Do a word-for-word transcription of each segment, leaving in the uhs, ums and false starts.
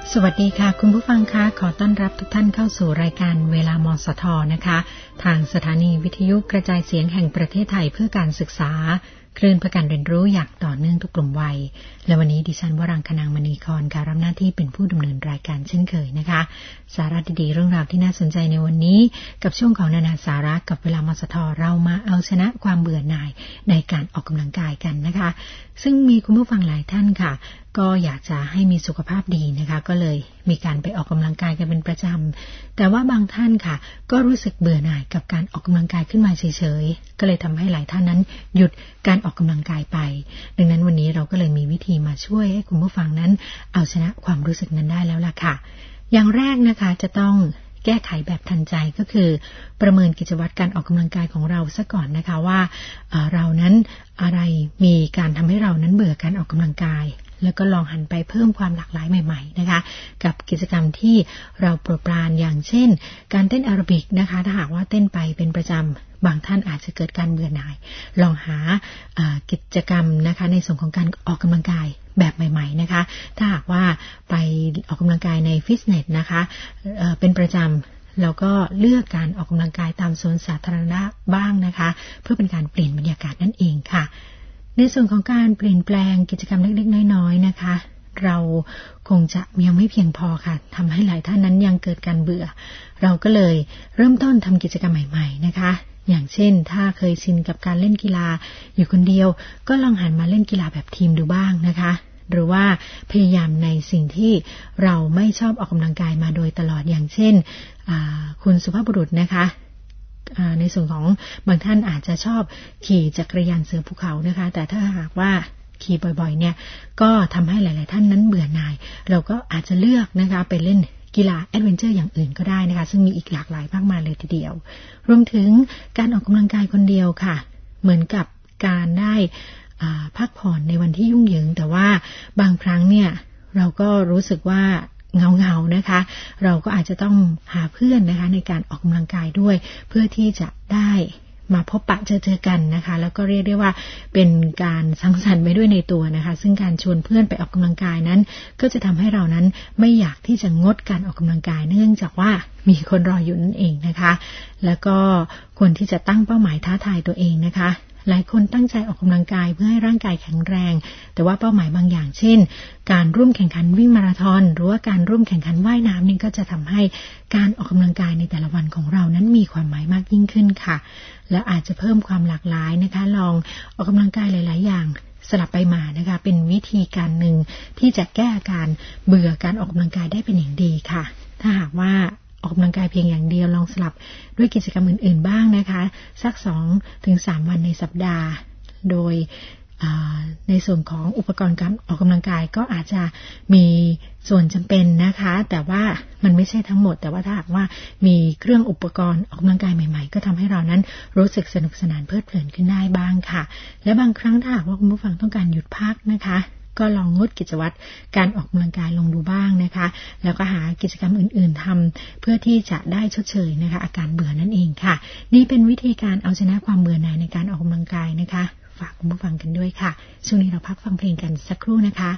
สวัสดีค่ะคุณผู้ฟังคะขอต้อนรับทุกท่านเข้าสู่รายการเวลามสทนะคะทางสถานีวิทยุกระจายเสียงแห่งประเทศไทยเพื่อการศึกษาคลื่นเพื่อการเรียนรู้อย่างต่อเนื่องทุกกลุ่มวัยและวันนี้ดิฉันวรังคนางมณีครค่ะรับหน้าที่เป็นผู้ดำเนินรายการเช่นเคยนะคะสาระดีๆเรื่องราวที่น่าสนใจในวันนี้กับช่วงของนานาสาระกับเวลามสทเรามาเอาชนะความเบื่อหน่ายในการออกกำลังกายกันนะคะซึ่งมีคุณผู้ฟังหลายท่านค่ะก็อยากจะให้มีสุขภาพดีนะคะก็เลยมีการไปออกกำลังกายกันเป็นประจำแต่ว่าบางท่านค่ะก็รู้สึกเบื่อหน่ายกับการออกกำลังกายขึ้นมาเฉยๆก็เลยทำให้หลายท่านนั้นหยุดการออกกำลังกายไปดังนั้นวันนี้เราก็เลยมีวิธีมาช่วยให้คุณผู้ฟังนั้นเอาชนะความรู้สึกนั้นได้แล้วล่ะค่ะอย่างแรกนะคะจะต้องแก้ไขแบบทันใจก็คือประเมินกิจวัตรการออกกำลังกายของเราซะก่อนนะคะว่าเอ่อเรานั้นอะไรมีการทำให้เรานั้นเบื่อการออกกำลังกายแล้วก็ลองหันไปเพิ่มความหลากหลายใหม่ๆนะคะกับกิจกรรมที่เราโปรดปรานอย่างเช่นการเต้นแอโรบิกนะคะถ้าหากว่าเต้นไปเป็นประจำบางท่านอาจจะเกิดการเบื่อหน่ายลองหากิจกรรมนะคะในส่วนของการออกกำลังกายแบบใหม่ๆนะคะถ้าหากว่าไปออกกำลังกายในฟิตเนสนะคะเอ่อเป็นประจำเราก็เลือกการออกกำลังกายตามสวนสาธารณะบ้างนะคะเพื่อเป็นการเปลี่ยนบรรยากาศนั่นเองค่ะในส่วนของการเปลี่ยนแปลงกิจกรรมเล็กๆน้อยๆนะคะเราคงจะยังไม่เพียงพอค่ะทำให้หลายท่านนั้นยังเกิดการเบื่อเราก็เลยเริ่มต้นทำกิจกรรมใหม่ๆนะคะอย่างเช่นถ้าเคยชินกับการเล่นกีฬาอยู่คนเดียวก็ลองหันมาเล่นกีฬาแบบทีมดูบ้างนะคะหรือว่าพยายามในสิ่งที่เราไม่ชอบออกกำลังกายมาโดยตลอดอย่างเช่นคุณสุภาพบุรุษนะคะในส่วนของบางท่านอาจจะชอบขี่จักรยานเสือภูเขานะคะแต่ถ้าหากว่าขี่บ่อยๆเนี่ยก็ทำให้หลายๆท่านนั้นเบื่อหน่ายเราก็อาจจะเลือกนะคะไปเล่นกีฬาแอดเวนเจอร์อย่างอื่นก็ได้นะคะซึ่งมีอีกหลากหลายมากมายเลยทีเดียวรวมถึงการออกกำลังกายคนเดียวค่ะเหมือนกับการได้พักผ่อนในวันที่ยุ่งเหยิงแต่ว่าบางครั้งเนี่ยเราก็รู้สึกว่าเงาๆนะคะเราก็อาจจะต้องหาเพื่อนนะคะในการออกกำลังกายด้วยเพื่อที่จะได้มาพบปะเจอเจอกันนะคะแล้วก็เรียกได้ว่าเป็นการสังสรรค์ไปด้วยในตัวนะคะซึ่งการชวนเพื่อนไปออกกำลังกายนั้นก็จะทำให้เรานั้นไม่อยากที่จะงดการออกกำลังกายเนื่องจากว่ามีคนรออยู่นั่นเองนะคะแล้วก็ควรที่จะตั้งเป้าหมายท้าทายตัวเองนะคะหลายคนตั้งใจออกกำลังกายเพื่อให้ร่างกายแข็งแรงแต่ว่าเป้าหมายบางอย่างเช่นการร่วมแข่งขันวิ่งมาราธอนหรือว่าการร่วมแข่งขันว่ายน้ำนี่ก็จะทำให้การออกกำลังกายในแต่ละวันของเรานั้นมีความหมายมากยิ่งขึ้นค่ะและอาจจะเพิ่มความหลากหลายนะคะลองออกกำลังกายหลายๆอย่างสลับไปมานะคะเป็นวิธีการหนึ่งที่จะแก้อาการเบื่อการออกกำลังกายได้เป็นอย่างดีค่ะถ้าหากว่าออกกำลังกายเพียงอย่างเดียวลองสลับด้วยกิจกรรมอื่นๆบ้างนะคะสัก สองถึงสาม วันในสัปดาห์โดยในส่วนของอุปกรณ์การออกกำลังกายก็อาจจะมีส่วนจำเป็นนะคะแต่ว่ามันไม่ใช่ทั้งหมดแต่ว่าถ้าหากว่ามีเครื่องอุปกรณ์ออกกำลังกายใหม่ๆก็ทำให้เรานั้นรู้สึกสนุกสนานเพลิดเพลินขึ้นได้บ้างค่ะและบางครั้งถ้าหากว่าคุณผู้ฟังต้องการหยุดพักนะคะก็ลองงดกิจวัตรการออกกำลังกายลงดูบ้างนะคะแล้วก็หากิจกรรมอื่นๆทำเพื่อที่จะได้ชดเชยนะคะอาการเบื่อนั่นเองค่ะนี่เป็นวิธีการเอาชนะความเบื่อหน่ายในการออกกำลังกายนะคะฝากคุณผู้ฟังกันด้วยค่ะช่วงนี้เราพักฟังเพลงกันสักครู่นะคะ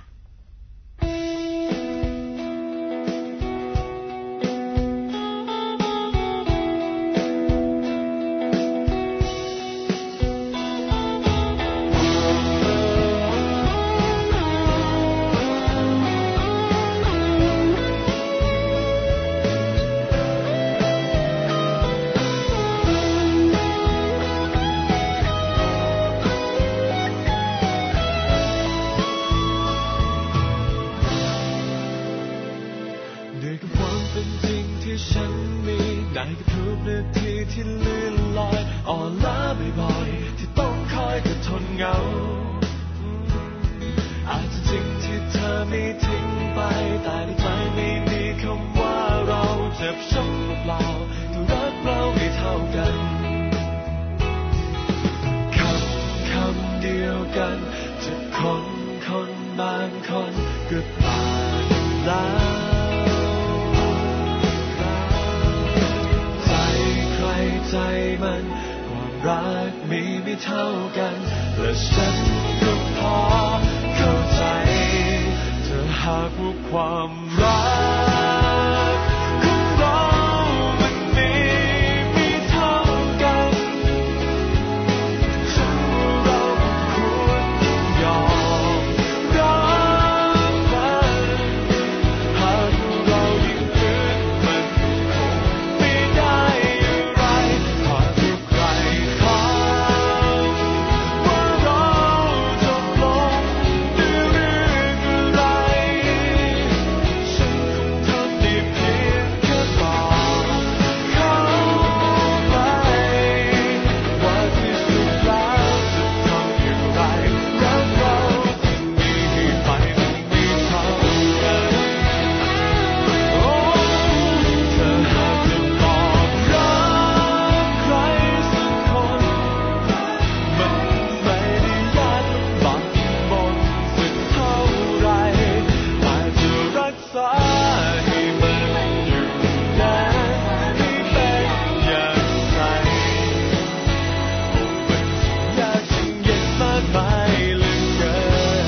และฉันก็พอเข้าใจเธอหหากว่าความรักของเรามันมีไม่เท่ากันฉันว่าเราควรยอมรับมันหากว่าเรายิ่งฝืนมันคงไม่ได้อะไรหากว่าใครถามว่าเราจบลงด้วยเรื่องอะไรฉันคงทำได้เพียงแค่บอกเขาไปว่าที่สุดแล้วจะทำอย่างไรรักเราที่มีไปมันไม่เท่ากันโอ้เธอหากจะบอกรักใครสักคนมันไม่ได้ยากลำบากมนสักเท่าไรอาจจะรักษาให้มันอยู่นานให้เป็นอย่างไรโอ้มันช่างยากช่างเย็นมากมายเหลือเกิน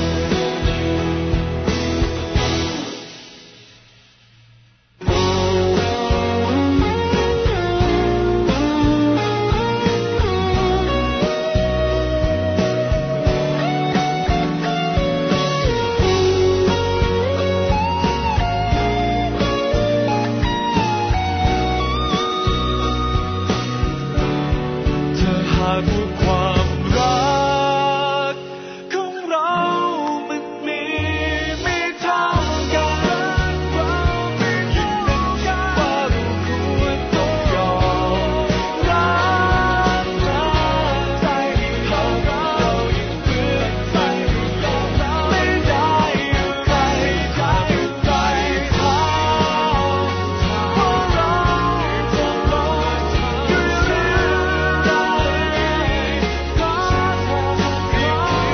ถ้าหากว่าความรักของเรามันมีไม่เท่ากันยิ่งเป็นฉันว่าเราควรต้องยอมรับมันใจหากเรายิ่งฝืนมันไม่ได้อะไรหากใครถามว่าเราจะลงด้วยเรื่องใดก็จะทำเพียงแค่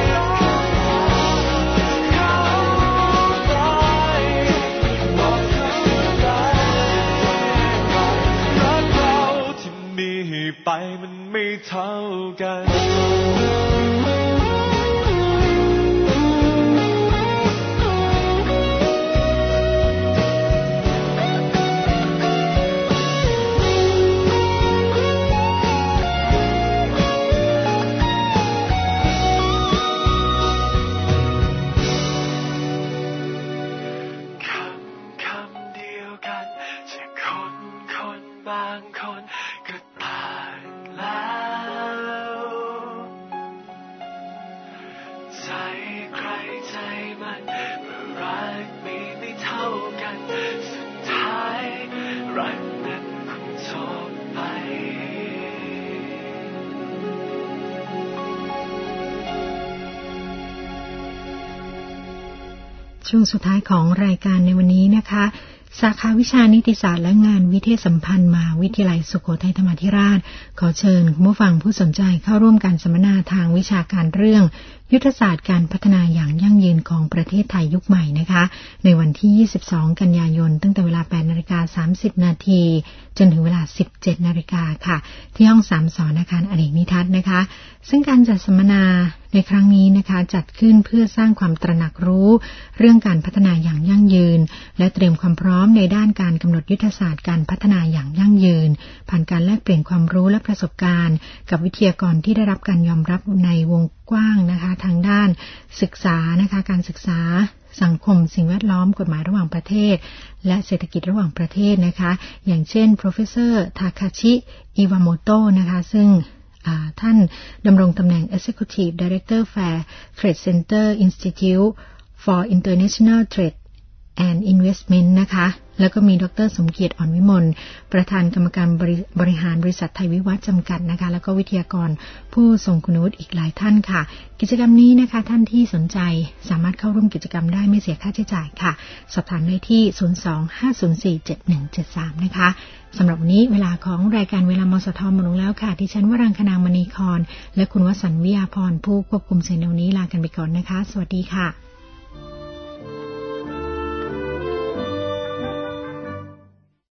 บอกเขาไปว่าเขาได้รักเราที่มีไปมันไม่เท่ากัน คำคำเดียวกันจะคนคนบางคนก็ต่างแล้วใจใครใจมันเมื่อรักมีไม่เท่ากันสุดท้ายรักนั้นคงจบไปช่วงสุดท้ายของรายการในวันนี้นะคะสาขาวิชานิติศาสตร์และงานวิเทศสัมพันธ์มหาวิทยาลัยสุโขทัยธรรมาธิราชขอเชิญผู้ฟังผู้สนใจเข้าร่วมการสัมมนาทางวิชาการเรื่องยุทธศาสตร์การพัฒนาอย่างยั่งยืนของประเทศไทยยุคใหม่นะคะในวันที่ยี่สิบสองกันยายนตั้งแต่เวลา แปดนาฬิกาสามสิบนาทีจนถึงเวลา สิบเจ็ดนาฬิกาค่ะที่ห้องสามสอนอาคารอเนกนิทัศน์นะคะซึ่งการจัดสัมมนาในครั้งนี้นะคะจัดขึ้นเพื่อสร้างความตระหนักรู้เรื่องการพัฒนาอย่างยั่งยืนและเตรียมความพร้อมในด้านการกำหนดยุทธศาสตร์การพัฒนาอย่างยั่งยืนผ่านการแลกเปลี่ยนความรู้และประสบการณ์กับวิทยากรที่ได้รับการยอมรับในวงกว้างนะคะทางด้านศึกษานะคะการศึกษาสังคมสิ่งแวดล้อมกฎหมายระหว่างประเทศและเศรษฐกิจระหว่างประเทศนะคะอย่างเช่น Professor Takashi Iwamoto นะคะซึ่งท่านดำรงตำแหน่ง Executive Director Fair Trade Center Institute for International Trade and Investment นะคะแล้วก็มีดร.สมเกียรติอ่อนวิมลประธานกรรมการบริ, บริหารบริษัทไทยวิวัฒน์จำกัดนะคะแล้วก็วิทยากรผู้ทรงคุณวุฒิอีกหลายท่านค่ะกิจกรรมนี้นะคะท่านที่สนใจสามารถเข้าร่วมกิจกรรมได้ไม่เสียค่าใช้จ่ายค่ะสอบถามได้ที่ ศูนย์ สอง ห้า ศูนย์ สี่ เจ็ด หนึ่ง เจ็ด สาม นะคะสำหรับวันนี้เวลาของรายการเวลามสทหมดลงแล้วค่ะดิฉันวรังคนางมณีครและคุณวสันต์วิยาพรผู้ควบคุมเสียงในวันนี้ลากันไปก่อนนะคะสวัสดีค่ะ